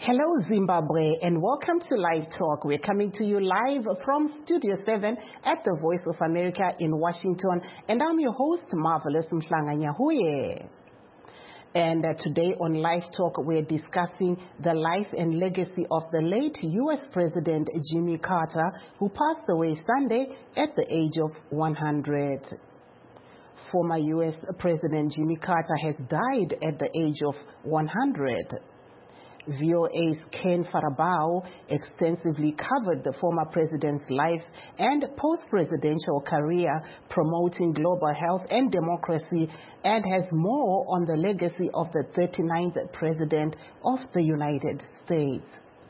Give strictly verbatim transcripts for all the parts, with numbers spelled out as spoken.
Hello Zimbabwe and welcome to Live Talk. We're coming to you live from Studio seven at the Voice of America in Washington, and I'm your host, Marvelous Mhlanganyahuye. And uh, today on Live Talk, we're discussing the life and legacy of the late U S President Jimmy Carter, who passed away Sunday at the age of one hundred. Former U S President Jimmy Carter has died at the age of one hundred. V O A's Ken Farabao extensively covered the former president's life and post-presidential career, promoting global health and democracy, and has more on the legacy of the thirty-ninth president of the United States.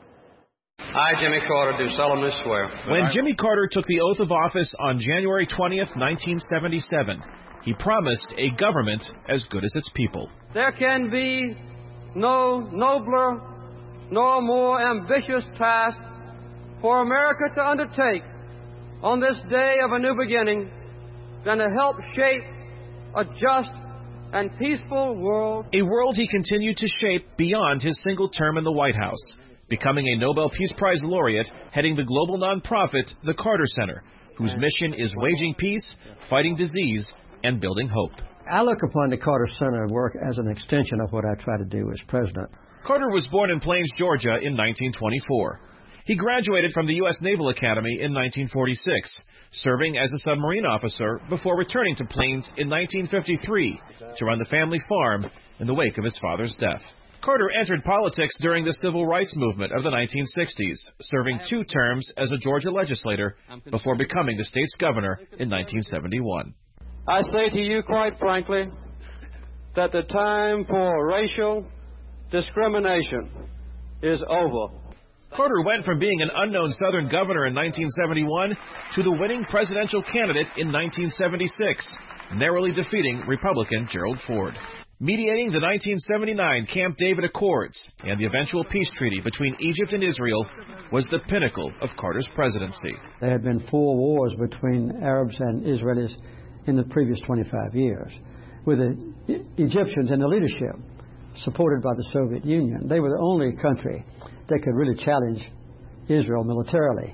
I, Jimmy Carter, do solemnly swear. When Jimmy Carter took the oath of office on January twentieth, nineteen seventy-seven, he promised a government as good as its people. There can be no nobler nor more ambitious task for America to undertake on this day of a new beginning than to help shape a just and peaceful world. A world he continued to shape beyond his single term in the White House, becoming a Nobel Peace Prize laureate, heading the global nonprofit, the Carter Center, whose mission is waging peace, fighting disease, and building hope. I look upon the Carter Center work as an extension of what I try to do as president. Carter was born in Plains, Georgia in nineteen twenty-four. He graduated from the U S Naval Academy in nineteen forty-six, serving as a submarine officer before returning to Plains in nineteen fifty-three to run the family farm in the wake of his father's death. Carter entered politics during the civil rights movement of the nineteen sixties, serving two terms as a Georgia legislator before becoming the state's governor in nineteen seventy-one. I say to you quite frankly that the time for racial discrimination is over. Carter went from being an unknown Southern governor in nineteen seventy-one to the winning presidential candidate in nineteen seventy-six, narrowly defeating Republican Gerald Ford. Mediating the nineteen seventy-nine Camp David Accords and the eventual peace treaty between Egypt and Israel was the pinnacle of Carter's presidency. There had been four wars between Arabs and Israelis in the previous twenty-five years, with the Egyptians in the leadership, supported by the Soviet Union. They were the only country that could really challenge Israel militarily.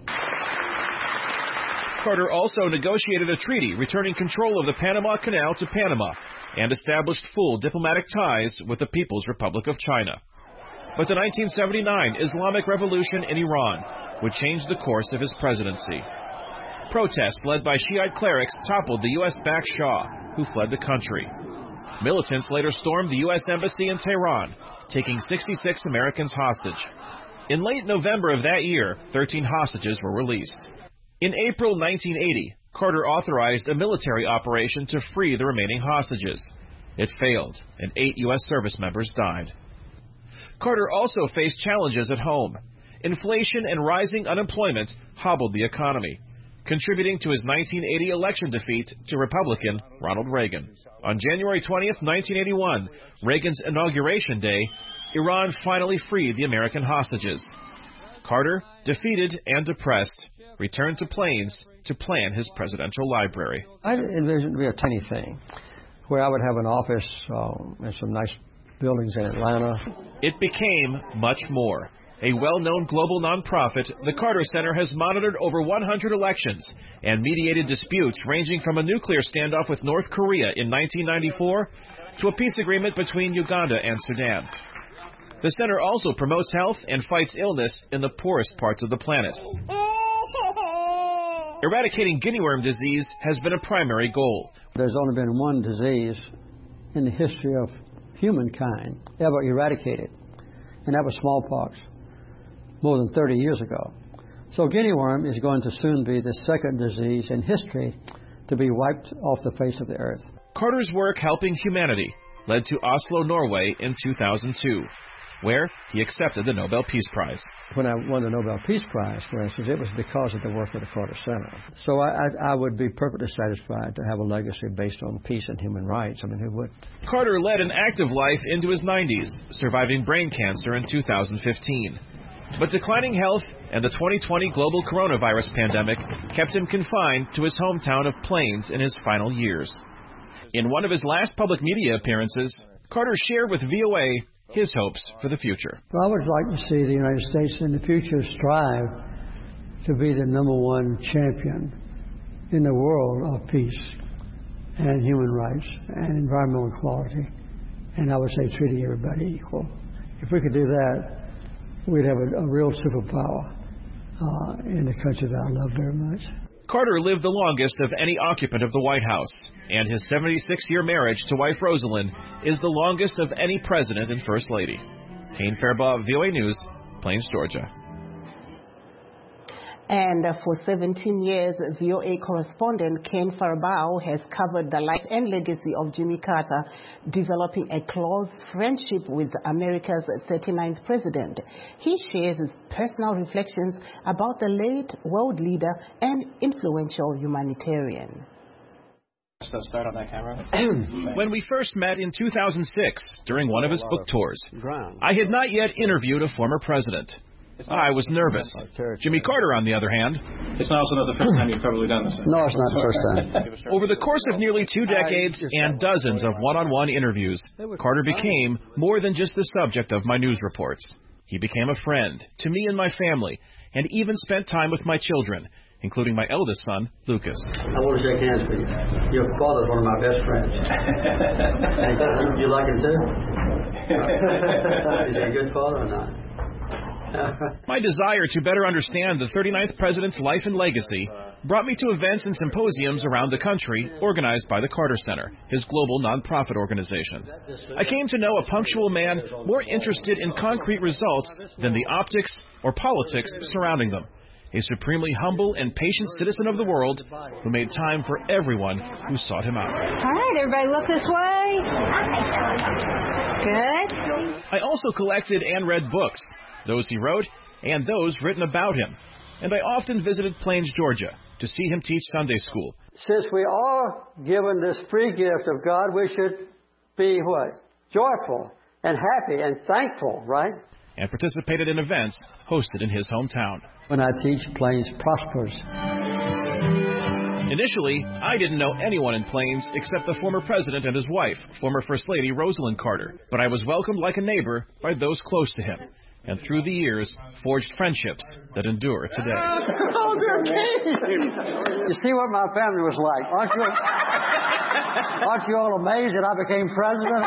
Carter also negotiated a treaty returning control of the Panama Canal to Panama and established full diplomatic ties with the People's Republic of China. But the nineteen seventy-nine Islamic Revolution in Iran would change the course of his presidency. Protests led by Shiite clerics toppled the U S-backed Shah, who fled the country. Militants later stormed the U S Embassy in Tehran, taking sixty-six Americans hostage. In late November of that year, thirteen hostages were released. In April nineteen eighty, Carter authorized a military operation to free the remaining hostages. It failed, and eight U S service members died. Carter also faced challenges at home. Inflation and rising unemployment hobbled the economy, contributing to his nineteen eighty election defeat to Republican Ronald Reagan. On January twentieth, nineteen eighty-one, Reagan's inauguration day, Iran finally freed the American hostages. Carter, defeated and depressed, returned to Plains to plan his presidential library. I envisioned it to be a tiny thing, where I would have an office um, and some nice buildings in Atlanta. It became much more. A well-known global nonprofit, the Carter Center has monitored over one hundred elections and mediated disputes ranging from a nuclear standoff with North Korea in nineteen ninety-four to a peace agreement between Uganda and Sudan. The center also promotes health and fights illness in the poorest parts of the planet. Eradicating guinea worm disease has been a primary goal. There's only been one disease in the history of humankind ever eradicated, and that was smallpox, more than thirty years ago. So guinea worm is going to soon be the second disease in history to be wiped off the face of the earth. Carter's work helping humanity led to Oslo, Norway in two thousand two, where he accepted the Nobel Peace Prize. When I won the Nobel Peace Prize, for instance, it was because of the work of the Carter Center. So I, I, I would be perfectly satisfied to have a legacy based on peace and human rights. I mean, who wouldn't? Carter led an active life into his nineties, surviving brain cancer in two thousand fifteen. But declining health and the twenty twenty global coronavirus pandemic kept him confined to his hometown of Plains in his final years. In one of his last public media appearances, Carter shared with V O A his hopes for the future. Well, I would like to see the United States in the future strive to be the number one champion in the world of peace and human rights and environmental equality, and I would say treating everybody equal. If we could do that, we'd have a, a real superpower uh, in the country that I love very much. Carter lived the longest of any occupant of the White House, and his seventy-six-year marriage to wife Rosalind is the longest of any president and First Lady. Kane Fairbaugh, V O A News, Plains, Georgia. And for seventeen years, V O A correspondent Kane Fairbaugh has covered the life and legacy of Jimmy Carter, developing a close friendship with America's thirty-ninth president. He shares his personal reflections about the late world leader and influential humanitarian. So start on that camera. When we first met in two thousand six, during one of his book tours, I had not yet interviewed a former president. I was nervous. Jimmy Carter, on the other hand... It's also not the first time you've probably done this. No, it's not the first time. Over the course of nearly two decades and dozens of one-on-one interviews, Carter became more than just the subject of my news reports. He became a friend to me and my family, and even spent time with my children, including my eldest son, Lucas. I want to shake hands with you. Your father's one of my best friends. you, you like him too? Is he a good father or not? My desire to better understand the thirty-ninth president's life and legacy brought me to events and symposiums around the country organized by the Carter Center, his global nonprofit organization. I came to know a punctual man more interested in concrete results than the optics or politics surrounding them. A supremely humble and patient citizen of the world who made time for everyone who sought him out. All right, everybody look this way. Good. I also collected and read books, those he wrote and those written about him. And I often visited Plains, Georgia, to see him teach Sunday school. Since we are given this free gift of God, we should be what? Joyful and happy and thankful, right? And participated in events hosted in his hometown. When I teach, Plains prospers. Initially, I didn't know anyone in Plains except the former president and his wife, former First Lady Rosalind Carter. But I was welcomed like a neighbor by those close to him, and through the years, forged friendships that endure today. Oh, you see what my family was like. Aren't you, aren't you all amazed that I became president?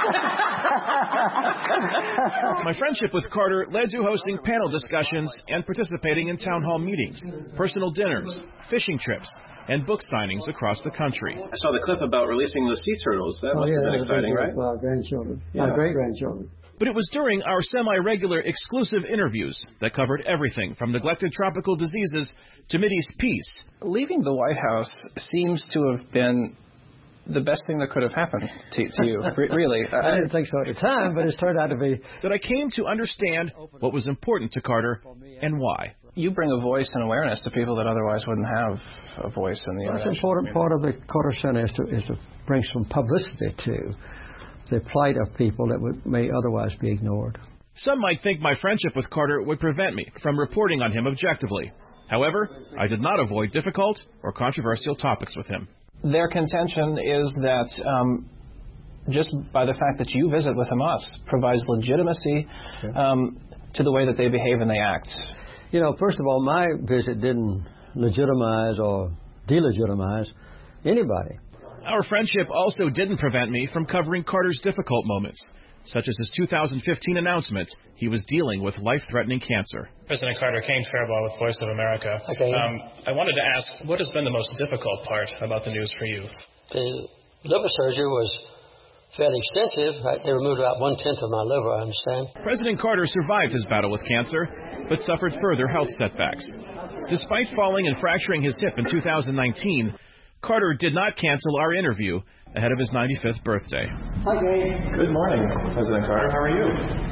My friendship with Carter led to hosting panel discussions and participating in town hall meetings, personal dinners, fishing trips, and book signings across the country. I saw the clip about releasing the sea turtles. That oh, must yeah, have been exciting, right? For our grandchildren, yeah. our great-grandchildren. But it was during our semi-regular exclusive interviews that covered everything from neglected tropical diseases to Mideast peace. Leaving the White House seems to have been the best thing that could have happened to, to you, Re- really. I didn't think so at the time, but it's turned out to be. That I came to understand what was important to Carter and why. You bring a voice and awareness to people that otherwise wouldn't have a voice in the That's international an important part of the Carter Center is to, is to bring some publicity to the plight of people that would, may otherwise be ignored. Some might think my friendship with Carter would prevent me from reporting on him objectively. However, I did not avoid difficult or controversial topics with him. Their contention is that um, just by the fact that you visit with Hamas provides legitimacy um, to the way that they behave and they act. You know, first of all, my visit didn't legitimize or delegitimize anybody. Our friendship also didn't prevent me from covering Carter's difficult moments, such as his two thousand fifteen announcement he was dealing with life-threatening cancer. President Carter, Kane Fairbaugh with Voice of America. Okay. Um, I wanted to ask, what has been the most difficult part about the news for you? The liver surgery was fairly extensive. They removed about one-tenth of my liver, I understand. President Carter survived his battle with cancer, but suffered further health setbacks. Despite falling and fracturing his hip in two thousand nineteen, Carter did not cancel our interview ahead of his ninety-fifth birthday. Hi, Gay. Good morning, President Carter. How are you?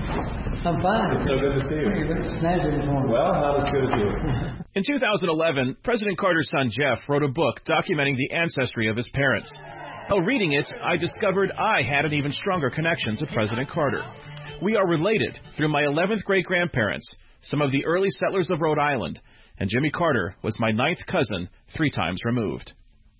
I'm fine. It's so good to see you. You look snazzy this morning. Well, not as good as you. In two thousand eleven, President Carter's son Jeff wrote a book documenting the ancestry of his parents. While reading it, I discovered I had an even stronger connection to President Carter. We are related through my eleventh great-grandparents, some of the early settlers of Rhode Island, and Jimmy Carter was my ninth cousin, three times removed.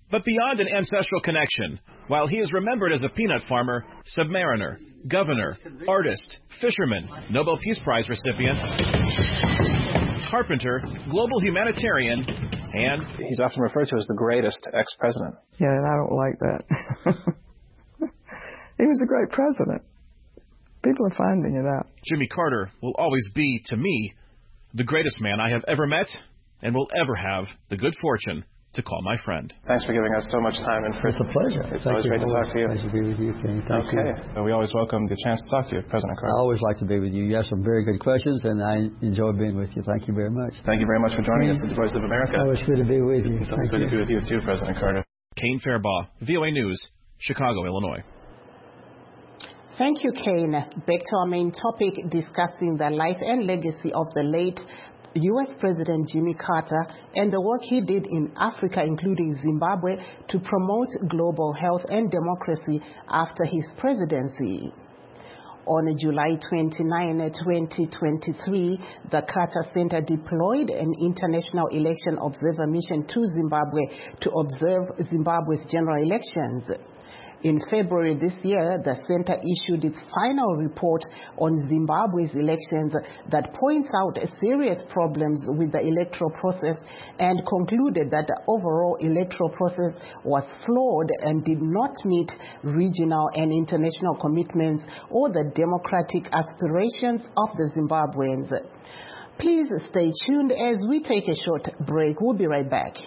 But beyond an ancestral connection, while he is remembered as a peanut farmer, submariner, governor, artist, fisherman, Nobel Peace Prize recipient, carpenter, global humanitarian, and... He's often referred to as the greatest ex-president. Yeah, and I don't like that. He was a great president. People are finding it out. Jimmy Carter will always be, to me, the greatest man I have ever met and will ever have the good fortune to call my friend. Thanks for giving us so much time. And for, it's a pleasure. It's Thank always you. great to talk to you. Pleasure to be with you, Kenny. Thank okay. you. We always welcome the chance to talk to you, President Carter. I always like to be with you. You have some very good questions, and I enjoy being with you. Thank you very much. Thank you very much for joining us at the Voice of America. It's always good to be with you. It's always good to be with you, too, President Carter. Kane Fairbaugh, V O A News, Chicago, Illinois. Thank you, Kane. Back to our main topic, discussing the life and legacy of the late U S President Jimmy Carter and the work he did in Africa, including Zimbabwe, to promote global health and democracy after his presidency. On July twenty-ninth, twenty twenty-three, the Carter Center deployed an international election observer mission to Zimbabwe to observe Zimbabwe's general elections. In February this year, the center issued its final report on Zimbabwe's elections that points out serious problems with the electoral process and concluded that the overall electoral process was flawed and did not meet regional and international commitments or the democratic aspirations of the Zimbabweans. Please stay tuned as we take a short break. We'll be right back.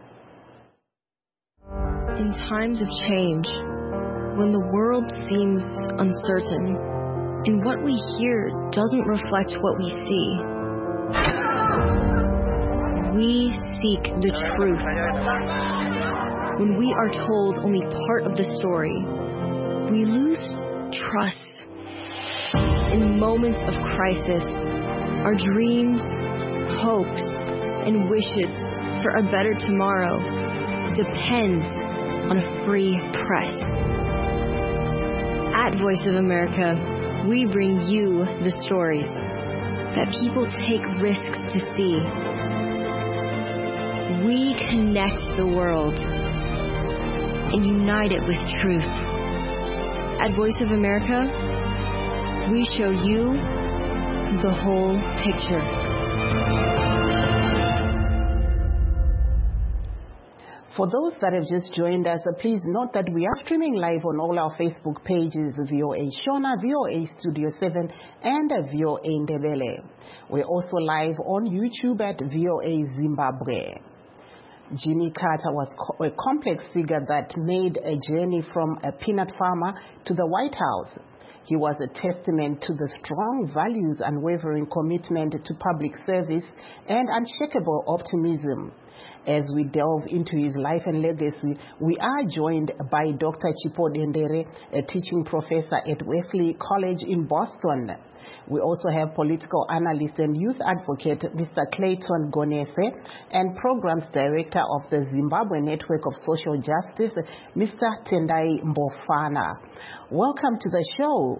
In times of change, when the world seems uncertain and what we hear doesn't reflect what we see, we seek the truth. When we are told only part of the story, we lose trust. In moments of crisis, our dreams, hopes, and wishes for a better tomorrow depends on a free press. At Voice of America, we bring you the stories that people take risks to see. We connect the world and unite it with truth. At Voice of America, we show you the whole picture. For those that have just joined us, uh, please note that we are streaming live on all our Facebook pages, V O A Shona, V O A Studio seven, and uh, V O A Ndebele. We're also live on YouTube at V O A Zimbabwe. Jimmy Carter was co- a complex figure that made a journey from a peanut farmer to the White House. He was a testament to the strong values, unwavering commitment to public service, and unshakable optimism. As we delve into his life and legacy, we are joined by Doctor Chipho Dendere, a teaching professor at Wesley College in Boston. We also have political analyst and youth advocate Mister Clayton Gonese and programs director of the Zimbabwe Network of Social Justice, Mister Tendai Mbofana. Welcome to the show.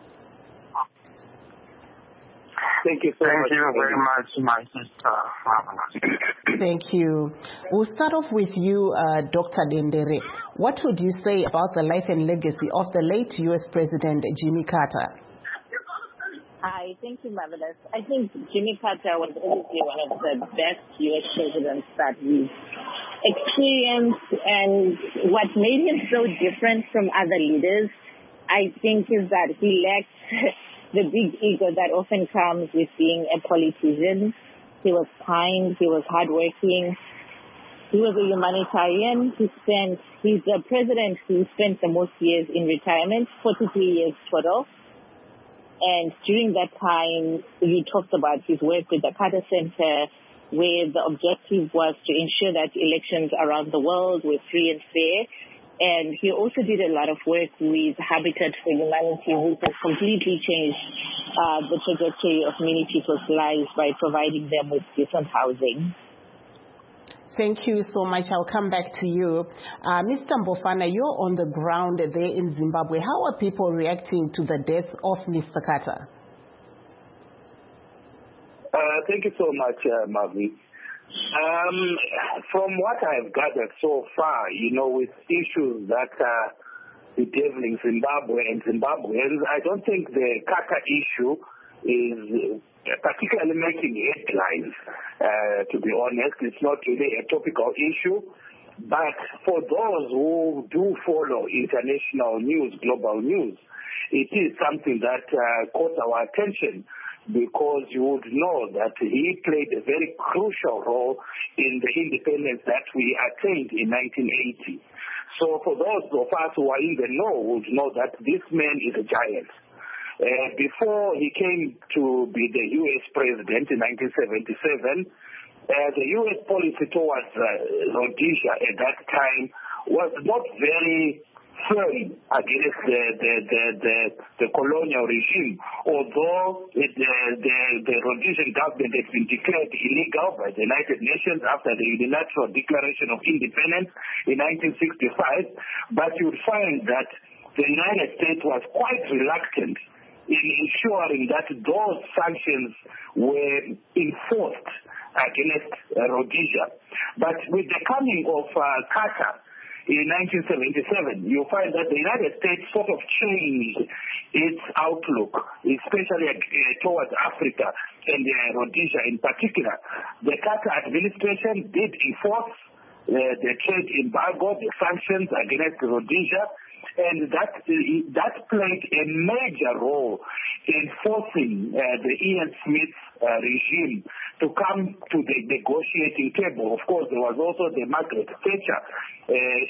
Thank you so Thank much. Thank you very much, my sister. Thank you. We'll start off with you, uh, Doctor Dendere. What would you say about the life and legacy of the late U S President Jimmy Carter? Hi, thank you, Marvelous. I think Jimmy Carter was obviously one of the best U S presidents that we've experienced, and what made him so different from other leaders, I think, is that he lacked the big ego that often comes with being a politician. He was kind, he was hardworking, he was a humanitarian. He spent, he's the president who spent the most years in retirement, forty-three years total. And during that time, he talked about his work with the Carter Center, where the objective was to ensure that elections around the world were free and fair. And he also did a lot of work with Habitat for Humanity, which has completely changed uh, the trajectory of many people's lives by providing them with decent housing. Thank you so much. I'll come back to you. Uh, Mister Mbofana, you're on the ground there in Zimbabwe. How are people reacting to the death of Mister Carter? Uh, thank you so much, uh, Mavi. Um, from what I've gathered so far, you know, with issues that are bedeviling Zimbabwe and Zimbabweans, I don't think the Kaka issue is particularly making headlines, uh, to be honest. It's not really a topical issue. But for those who do follow international news, global news, it is something that uh, caught our attention, because you would know that he played a very crucial role in the independence that we attained in nineteen eighty. So for those of us who are in the know would know that this man is a giant. Uh, before he came to be the U S president in nineteen seventy-seven, uh, the U S policy towards uh, Rhodesia at that time was not very firm against the, the, the, the, the colonial regime, although it, the, the, the Rhodesian government had been declared illegal by the United Nations after the unilateral declaration of independence in nineteen sixty-five. But you'd find that the United States was quite reluctant in ensuring that those sanctions were enforced against uh, Rhodesia. But with the coming of uh, Carter in nineteen seventy-seven, you find that the United States sort of changed its outlook, especially uh, towards Africa and uh, Rhodesia in particular. The Carter administration did enforce uh, the trade embargo, the sanctions against Rhodesia, and that that played a major role in forcing uh, the Ian Smith uh, regime to come to the negotiating table. Of course, there was also the Margaret Thatcher uh,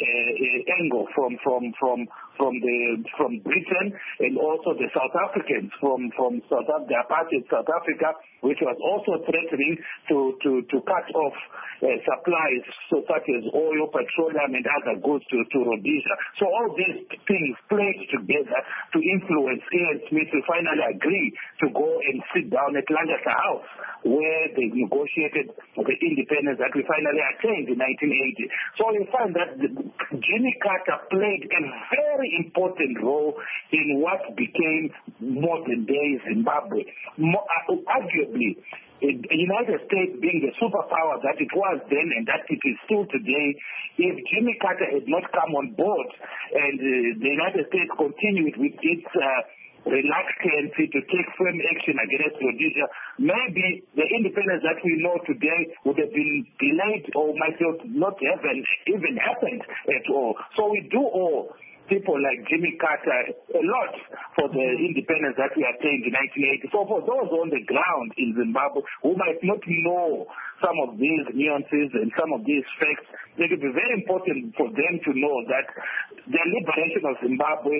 uh, angle from from from from the from Britain, and also the South Africans from from South the apartheid South Africa, which was also threatening to to to cut off uh, supplies, so such as oil, petroleum, and other goods to to Rhodesia. So all these things played together to influence Ian Smith to finally agree to go and sit down at Lancaster House, where they negotiated the independence that we finally attained in nineteen eighty. So you find that Jimmy Carter played a very important role in what became modern-day Zimbabwe. Mo- uh, arguably, the United States being the superpower that it was then and that it is still today, if Jimmy Carter had not come on board and uh, the United States continued with its uh, reluctancy to take firm action against Rhodesia, maybe the independence that we know today would have been delayed or might not have even happened at all. So we do owe people like Jimmy Carter a lot for the independence that we attained in nineteen eighty. So for those on the ground in Zimbabwe who might not know some of these nuances and some of these facts, it would be very important for them to know that the liberation of Zimbabwe,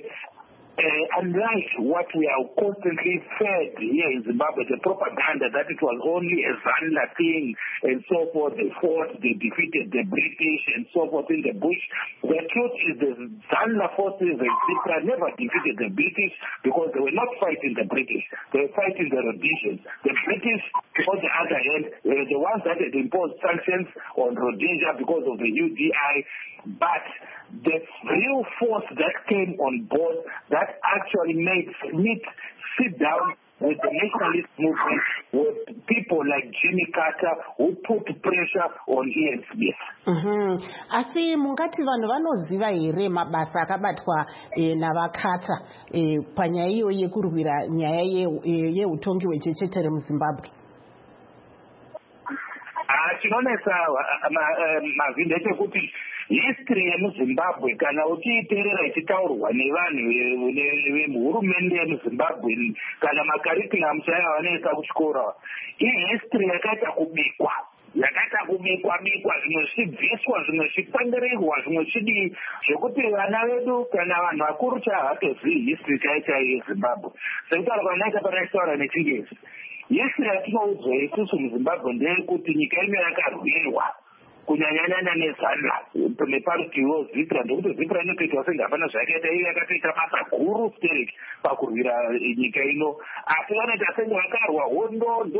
Uh, unlike what we are constantly fed here in Zimbabwe, the propaganda that it was only a Zanla thing and so forth, they fought, they defeated the British and so forth in the bush. The truth is the Zanla forces and Zipra never defeated the British because they were not fighting the British. They were fighting the Rhodesians. The British, on the other hand, were the ones that had imposed sanctions on Rhodesia because of the U D I. But the real force that came on board that actually made Smith sit down with the nationalist movement were people like Jimmy Carter who put pressure on Ian Smith. Mm-hmm. Asi mungati vanhu vanoziva here mabasa akabatwa e, navaCarter e, panyaya iyo yekurwira nyaya yeutongi hwechechetere muZimbabwe? Chinonesa mavhi ndechekuti history yemuZimbabwe kana uchiiterera ichitaurwa nevanhu vemuhurumende yemuZimbabwe kana makarikulamu chaiva vanoisa kuchikora, ihistory yakaita kubikwa yakaita kubikwa bikwa, zvimwe zvichibviswa, zvimwe zvichipangirwa, zvimwe zvichidii, zvekuti vana vedu kana vanhu vakuru chahavatozivi history chaichai yeZimbabwe. Sekutaura kwanaita panaitaura nechingezi, history yatinoudzwa isusu muZimbabwe ndeyekuti nyika ino yakarwirwa kunyanyanyanya nezanla neparutiwo Zipra, ndokuti Zipra inotoitwa senge hapana zvakaita, iyo yakatoita basa guru stereki pakurwira nyika ino asi vanoita senge vakarwa hondo ndo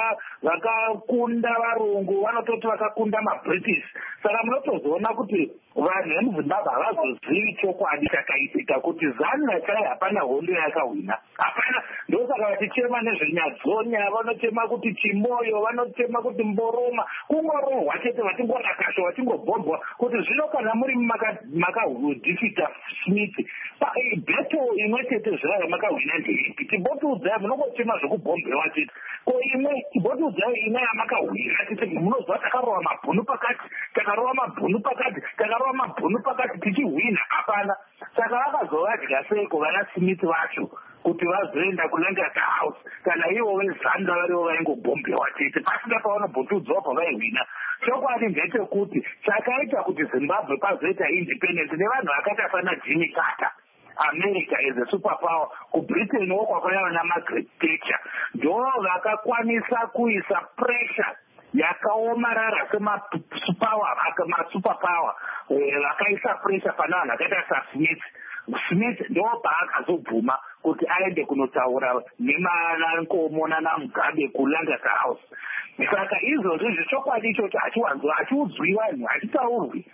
vakakunda varungu vanototi vakakunda mabritish. Saka munotozoona kuti vanhu vemuzimbabwe havazozivi chokwadi chakaitika kuti zanu nachai hapana hondo yakahwina, hapana. Ndosaka vachichema nezvenyadzonya, vanotema kuti chimoyo, vanotema kuti mboroma, kungorohwa chete vachingorasashwa vachingobhombwa kuti zvino kana muri makahudhifita smith bheto imwe chete zvava makahwina ndeipi. Tibotiudzai munongochema zvekubhombewa chete ko imwe tibotiudzai imwe yamakahwina chete munozwa takarova mabhunu pakati takarova mabhunu pakati takarova mabhunu pakati tichihwina, hapana. Saka vakazovadya seiko vana smith vacho kuti vazoenda kulancaster house kana ivo vezanda varivo vaingobhombewa chete pasina pavanobhotudzwa pavaihwina. Chokwadi ndechekuti chakaita kuti Zimbabwe pazoita independence nevanhu vakaita sana Jimmy Carter, America is a superpower, kuBritain wokwakauya naMargaret Thatcher ndo vakakwanisa kuisa pressure yakaomarara semapower masuperpower vakaisa pressure pana vanhu vakaita saSmith. Smith ndo paakazobvuma kuti aende kunotaura nemanankomo nanamugabe kuLancaster House. Saka izvozvo zvichokwadi ichocho hachiudzwi vanhu, hachitaurwi.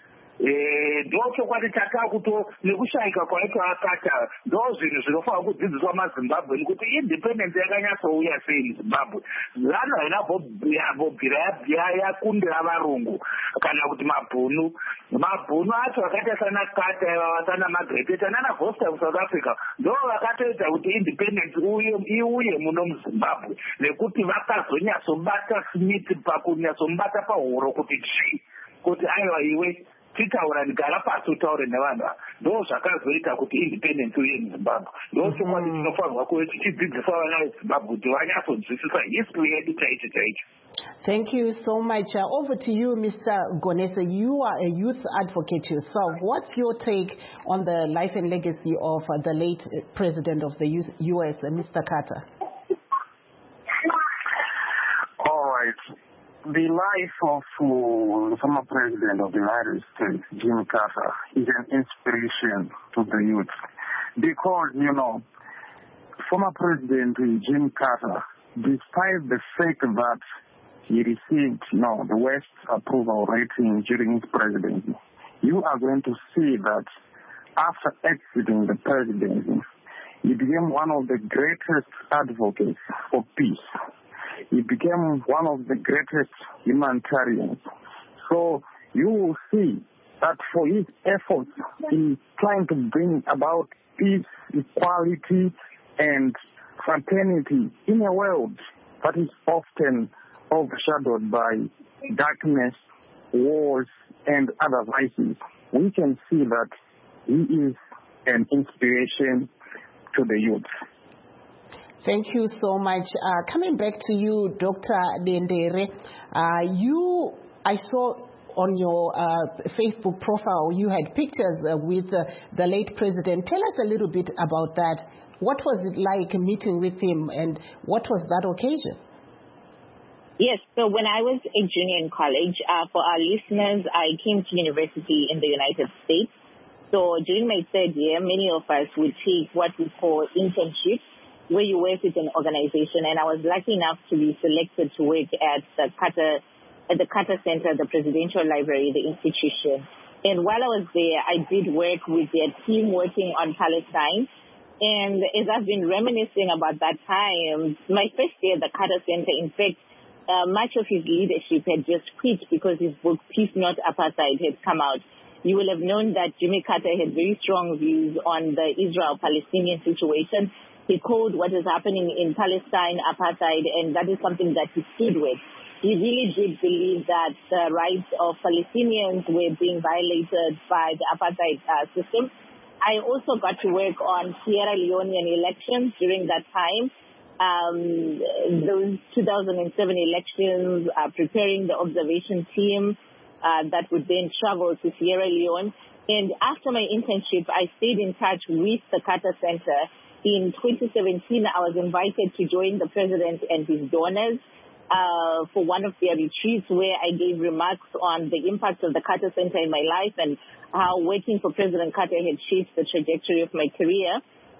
Ndo chokwadi chakakuto nekushayika kwaitwa akata ndo zvinhu zvinofanira kudzidziswa maZimbabwe kuti independence yakanyatsouya sei muZimbabwe. Vanhu haina bobvira yakundira varungu kana kuti mabhunu. Mabhunu acho akaita sana Carter ivava sana Margaret Thatcher nana Vorster kuSouth Africa ndo vakatoita kuti independence iuye muno muZimbabwe nekuti vakazonyatsobata Smith pakunyatsomubata pahuro kuti chi kuti aiwa iwe titaura ndigara pasi utaure nevanhu ava ndo zvakazoita kuti independence uye muZimbabwe. Ndo chokwadi chinofanirwa kuve chichidzidziswa vana veZimbabwe kuti vanyatsodzwisisa history yedu chaicho chaicho. Thank you so much. Uh, over to you, Mister Gonesa. You are a youth advocate yourself. What's your take on the life and legacy of uh, the late president of the U S, uh, Mister Carter? All right. The life of uh, the former president of the United States, Jimmy Carter, is an inspiration to the youth. Because, you know, former President Jimmy Carter, despite the fact that he received, you know, the worst approval rating during his presidency, you are going to see that after exiting the presidency, he became one of the greatest advocates for peace. He became one of the greatest humanitarians. So you will see that for his efforts in trying to bring about peace, equality, and fraternity in a world that is often overshadowed by darkness, wars, and other vices, we can see that he is an inspiration to the youth. Thank you so much. Uh, coming back to you, Doctor Dendere, uh, you, I saw on your uh, Facebook profile, you had pictures uh, with uh, the late president. Tell us a little bit about that. What was it like meeting with him, and what was that occasion? Yes, so when I was a junior in college, uh, for our listeners, I came to university in the United States. So during my third year, many of us would take what we call internships, where you work with an organization, and I was lucky enough to be selected to work at the Carter, at the Carter Center, the Presidential Library, the institution. And while I was there, I did work with their team working on Palestine. And as I've been reminiscing about that time, my first year at the Carter Center, in fact, uh, much of his leadership had just quit because his book, Peace Not Apartheid, had come out. You will have known that Jimmy Carter had very strong views on the Israel-Palestinian situation. He called what is happening in Palestine apartheid, and that is something that he stood with. He really did believe that the rights of Palestinians were being violated by the apartheid uh, system. I also got to work on Sierra Leonean elections during that time. Um, those two thousand seven elections, uh, preparing the observation team uh, that would then travel to Sierra Leone. And after my internship, I stayed in touch with the Carter Center. In twenty seventeen, I was invited to join the president and his donors uh, for one of their retreats where I gave remarks on the impact of the Carter Center in my life and how working for President Carter had shaped the trajectory of my career.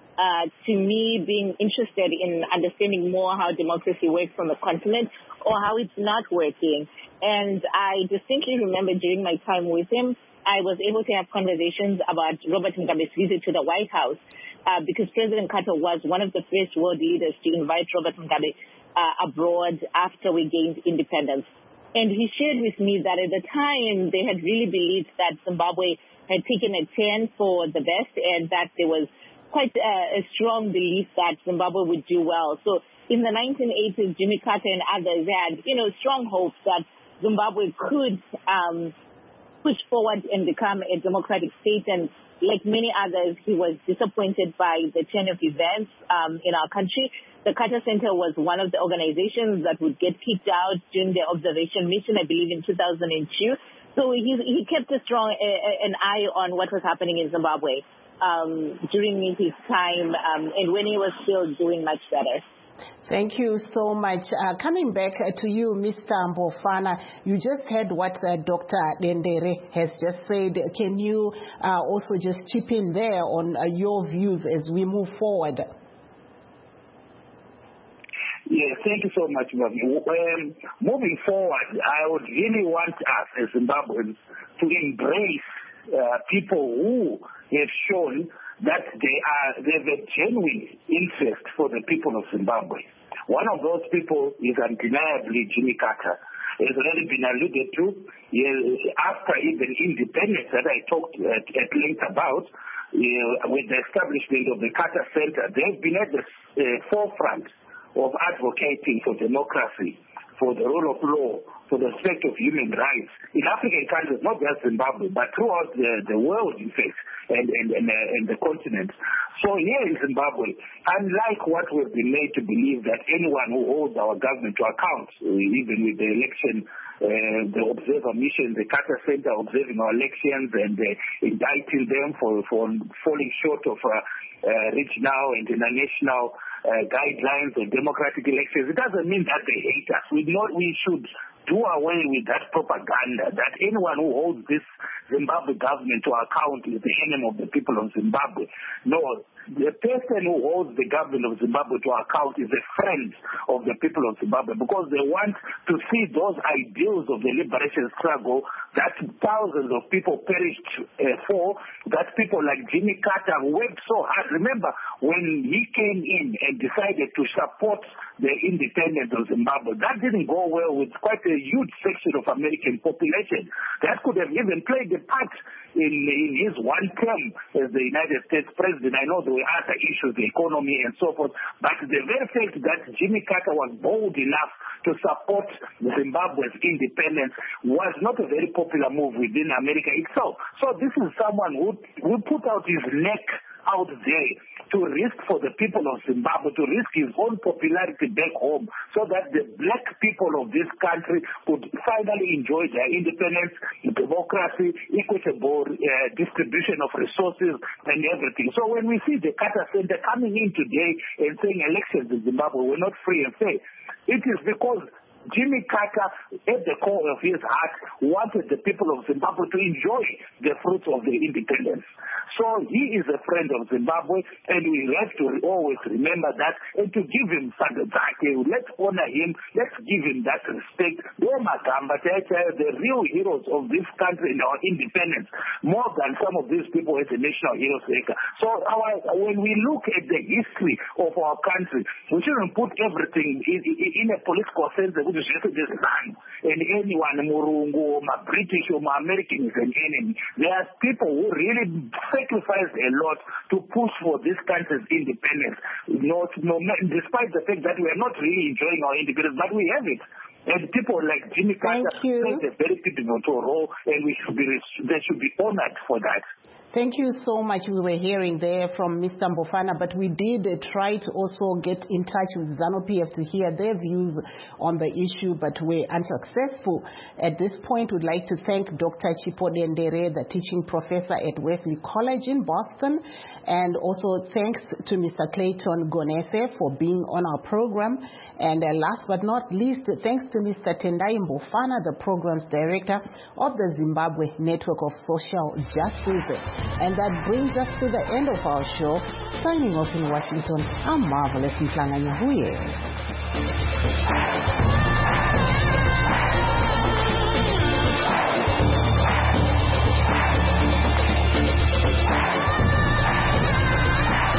uh, to me being interested in understanding more how democracy works on the continent or how it's not working. And I distinctly remember during my time with him, I was able to have conversations about Robert Mugabe's visit to the White House uh, because President Carter was one of the first world leaders to invite Robert Mugabe uh, abroad after we gained independence. And he shared with me that at the time they had really believed that Zimbabwe had taken a turn for the best and that there was quite a, a strong belief that Zimbabwe would do well. So in the nineteen eighties, Jimmy Carter and others had, you know, strong hopes that Zimbabwe could um, push forward and become a democratic state. And like many others, he was disappointed by the turn of events um, in our country. The Carter Center was one of the organizations that would get kicked out during the observation mission, I believe, in two thousand two. So he, he kept a strong a, an eye on what was happening in Zimbabwe um, during his time um, and when he was still doing much better. Thank you so much. Uh, coming back uh, to you, Mister Mbofana, you just heard what uh, Doctor Dendere has just said. Can you uh, also just chip in there on uh, your views as we move forward? Yes, thank you so much, Mami. Um, moving forward, I would really want us as Zimbabweans to embrace uh, people who have shown that they are they have a genuine interest for the people of Zimbabwe. One of those people is undeniably Jimmy Carter. It's already been alluded to. After even independence that I talked at, at length about, uh, with the establishment of the Carter Center, they've been at the uh, forefront of advocating for democracy, for the rule of law, for the respect of human rights in African countries, not just Zimbabwe, but throughout the, the world, in fact, and, and, and, uh, and the continent. So here in Zimbabwe, unlike what we've been made to believe that anyone who holds our government to account, uh, even with the election, uh, the observer mission, the Carter Center observing our elections and uh, indicting them for, for falling short of uh, uh, regional and international uh, guidelines on democratic elections, it doesn't mean that they hate us. We know we should do away with that propaganda that anyone who holds this Zimbabwe government to account is the enemy of the people of Zimbabwe. No, the person who holds the government of Zimbabwe to account is a friend of the people of Zimbabwe because they want to see those ideals of the liberation struggle that thousands of people perished uh, for, that people like Jimmy Carter worked so hard. Remember, when he came in and decided to support the independence of Zimbabwe, that didn't go well with quite a huge section of American population. That could have even played a part in, in his one term as the United States president. I know there were other issues, the economy and so forth, but the very fact that Jimmy Carter was bold enough to support Zimbabwe's independence was not a very popular move within America itself. So this is someone who, who put out his neck out there to risk for the people of Zimbabwe, to risk his own popularity back home so that the black people of this country could finally enjoy their independence, democracy, equitable uh, distribution of resources and everything. So when we see the Carter Center coming in today and saying elections in Zimbabwe were not free and fair, it is because Jimmy Carter, at the core of his heart, wanted the people of Zimbabwe to enjoy the fruits of their independence. So he is a friend of Zimbabwe, and we have to always remember that and to give him Sadazake. Let's honor him. Let's give him that respect. The real heroes of this country and our independence, more than some of these people as a national heroes. So our, when we look at the history of our country, we shouldn't put everything in, in a political sense that we just just land. And anyone, Murungu, my British or my American is an enemy. There are people who really sacrificed a lot to push for this country's independence. Not, no, despite the fact that we are not really enjoying our independence, but we have it. And people like Jimmy Carter played a very pivotal role, and we should be they should be honored for that. Thank you so much. We were hearing there from Mister Mbofana, but we did uh, try to also get in touch with ZANU-P F to hear their views on the issue, but we're unsuccessful. At this point, we'd like to thank Doctor Chipho Dendere, the teaching professor at Wesley College in Boston, and also thanks to Mister Clayton Gonese for being on our program. And uh, last but not least, thanks to Mister Tendai Mbofana, the program's director of the Zimbabwe Network of Social Justice. And that brings us to the end of our show. Signing off in Washington, I'm Marvelous Mhlanga Nyahuye.